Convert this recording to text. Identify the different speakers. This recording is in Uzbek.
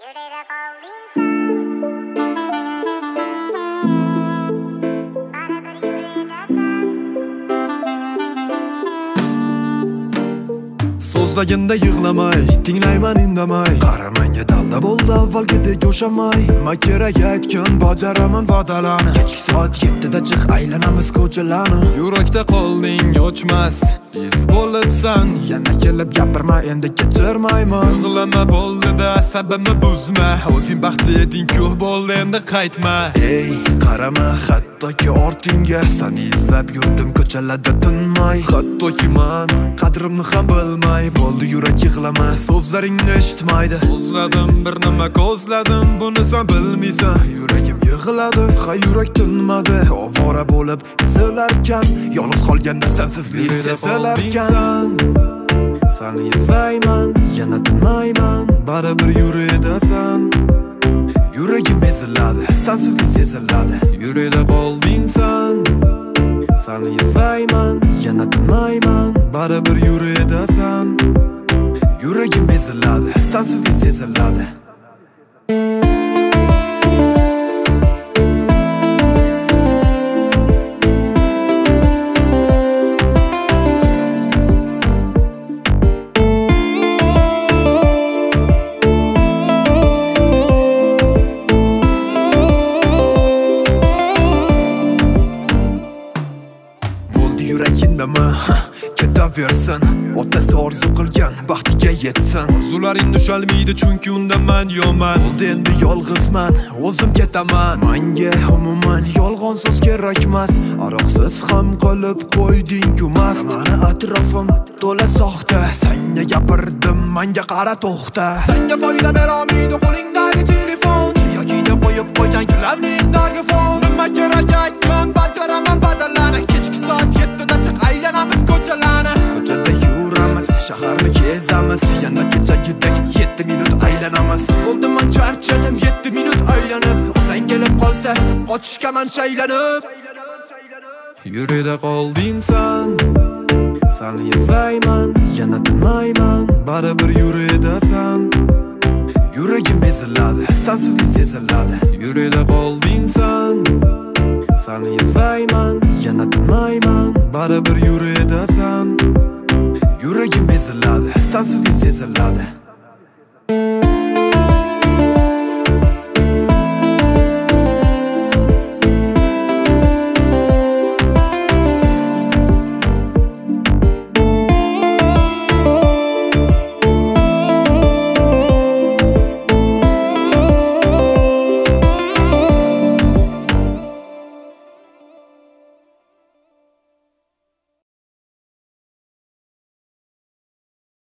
Speaker 1: Yurida qolding baribir yuridasan.
Speaker 2: So'zlaganda yig'lamay, tinglayman indamay. Qaramanga dalda bo'ldi avvalgidek o'shamay. Nima kerak aytgan, bajaraman va'dalarni. Kechki soat 7da chiq, aylanamiz ko'chalarni. Yurakda qolding o'chmas, iz bo'libsan. Yana kelib gapirma, endi kechirmayman. Yig'lama bo'ldi-da, sababni buzma. O'zing baxtli eding-ku, bo'ldi endi qaytma. Ey, qarama hattoki ortingga, seni izlab yurdim ko'chalarda tinmay. Hattoki men qadrimni ham bilmay, bo'ldi yurak yig'lama, so'zlaringni eshitmaydi. So'zladim bir nima ko'zladim, buni sen bilmaysan. Yuragim yig'ladi, ha yurak tinmadi. Ovora bo'lib ezilarkan, yolg'iz qolganda sensizlik sezilarkan. Seni izlayman, yana tinmayman, baribir yuridasan. Yuragim eziladi, sensizlik seziladi. Yurida qolding sen. Seni izlayman, yana tinmayman, baribir yuridasan. Yuragim eziladi, sensizlik seziladi. Yurak indama, ketaversin. Otasi orzu qilgan baxtiga yetsin. Orzularing ushalmaydi chunki unda men yo'man. Bo'ldi endi yolg'izman, o'zim ketaman. Menga umuman yolg'on so'z kerak emas. Aroqsiz ham qolib qo'yding-ku mast. Meni atrofim to'la soxta. Senga gapirdim, menga qara to'xta. Senga foyda berolmaydi qo'lingdagi telefon yoki deb qo'yib qo'ygan gullarningdagi fon. Nima kerak aytgan, bajaraman va'dalarni. Kechki soat 7da chiq, aylanamiz ko'chalarni. Ko'chada yuramiz, shaharni kezamiz. Yana kechagidek 7 minut aylanamiz. Bo'ldi men charchadim 7 minut aylanib. Otang kelib qolsa, qochishga men shaylanib. Yurida qolding sen. Seni izlayman, yana tinmayman, baribir yuridasan. Yuragim eziladi, sensizlik seziladi. Yurida qolding sen. Seni izlayman, yana tinmayman, baribir yuridasan. Yuragim eziladi, sensizlik seziladi.